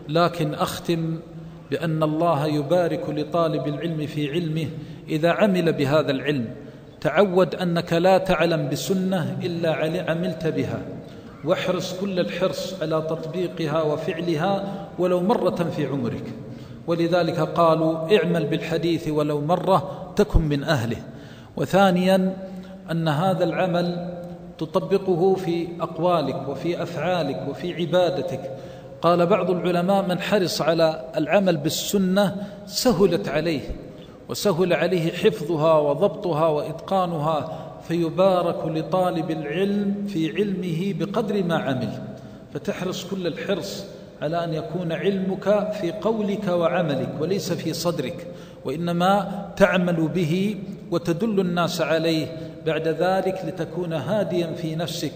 لكن أختم بأن الله يبارك لطالب العلم في علمه إذا عمل بهذا العلم. تعود أنك لا تعلم بسنة إلا عملت بها، واحرص كل الحرص على تطبيقها وفعلها ولو مرة في عمرك. ولذلك قالوا اعمل بالحديث ولو مرة تكن من أهله. وثانيا أن هذا العمل تطبقه في أقوالك وفي أفعالك وفي عبادتك. قال بعض العلماء من حرص على العمل بالسنة سهلت عليه، وسهل عليه حفظها وضبطها وإتقانها، فيبارك لطالب العلم في علمه بقدر ما عمل. فتحرص كل الحرص على أن يكون علمك في قولك وعملك وليس في صدرك، وإنما تعمل به وتدل الناس عليه بعد ذلك لتكون هاديا في نفسك،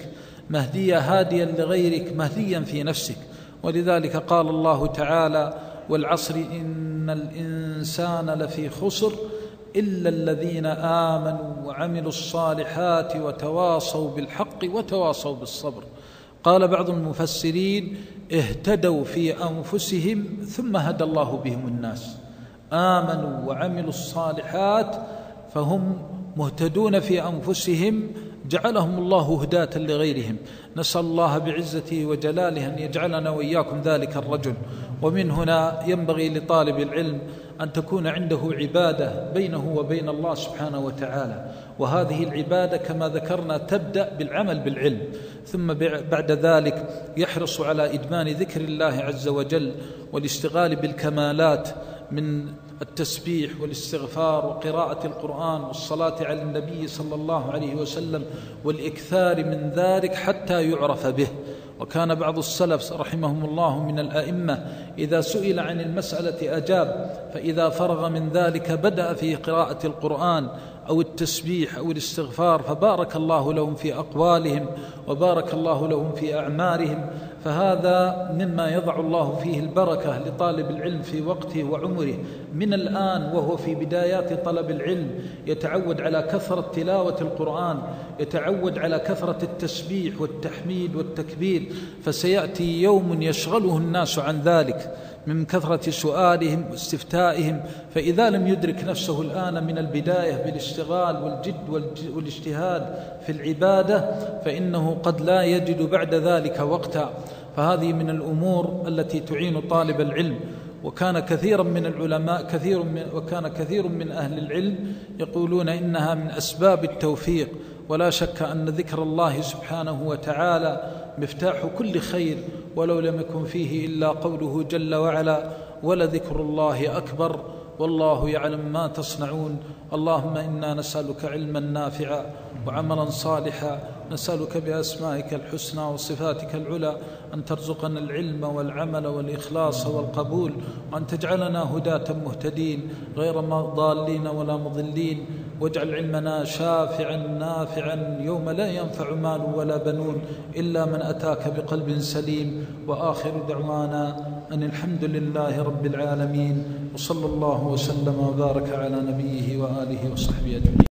هاديا لغيرك، مهديا في نفسك. ولذلك قال الله تعالى: والعصر إن الإنسان لفي خسر إلا الذين آمنوا وعملوا الصالحات وتواصوا بالحق وتواصوا بالصبر. قال بعض المفسرين: اهتدوا في أنفسهم ثم هدى الله بهم الناس. آمنوا وعملوا الصالحات فهم مهتدون في أنفسهم، جعلهم الله هداة لغيرهم. نسأل الله بعزته وجلاله أن يجعلنا وإياكم ذلك الرجل. ومن هنا ينبغي لطالب العلم أن تكون عنده عبادة بينه وبين الله سبحانه وتعالى، وهذه العبادة كما ذكرنا تبدأ بالعمل بالعلم، ثم بعد ذلك يحرص على إدمان ذكر الله عز وجل والاشتغال بالكمالات من التسبيح والاستغفار وقراءة القرآن والصلاة على النبي صلى الله عليه وسلم والإكثار من ذلك حتى يعرف به. وكان بعض السلف رحمهم الله من الأئمة إذا سئل عن المسألة أجاب، فإذا فرغ من ذلك بدأ في قراءة القرآن أو التسبيح أو الاستغفار، فبارك الله لهم في أقوالهم وبارك الله لهم في أعمارهم. فهذا مما يضع الله فيه البركة لطالب العلم في وقته وعمره من الآن وهو في بدايات طلب العلم، يتعود على كثرة تلاوة القرآن، يتعود على كثرة التسبيح والتحميد والتكبير، فسيأتي يوم يشغله الناس عن ذلك من كثرة سؤالهم واستفتائهم. فإذا لم يدرك نفسه الآن من البداية بالاشتغال والجد والاجتهاد في العبادة فإنه قد لا يجد بعد ذلك وقتا. فهذه من الأمور التي تعين طالب العلم. وكان كثير من العلماء كثير من أهل العلم يقولون إنها من أسباب التوفيق. ولا شك أن ذكر الله سبحانه وتعالى مفتاح كل خير، ولو لم يكن فيه إلا قوله جل وعلا: ولذكر الله أكبر والله يعلم ما تصنعون. اللهم إنا نسألك علما نافعا وعملا صالحا، نسألك بأسمائك الحسنى وصفاتك العلى أن ترزقنا العلم والعمل والإخلاص والقبول، وأن تجعلنا هداة مهتدين غير ضالين ولا مضلين، واجعل علمنا شافعا نافعا يوم لا ينفع مال ولا بنون إلا من أتاك بقلب سليم. وآخر دعوانا أن الحمد لله رب العالمين، وصلى الله وسلم وبارك على نبيه وآله وصحبه أجمعين.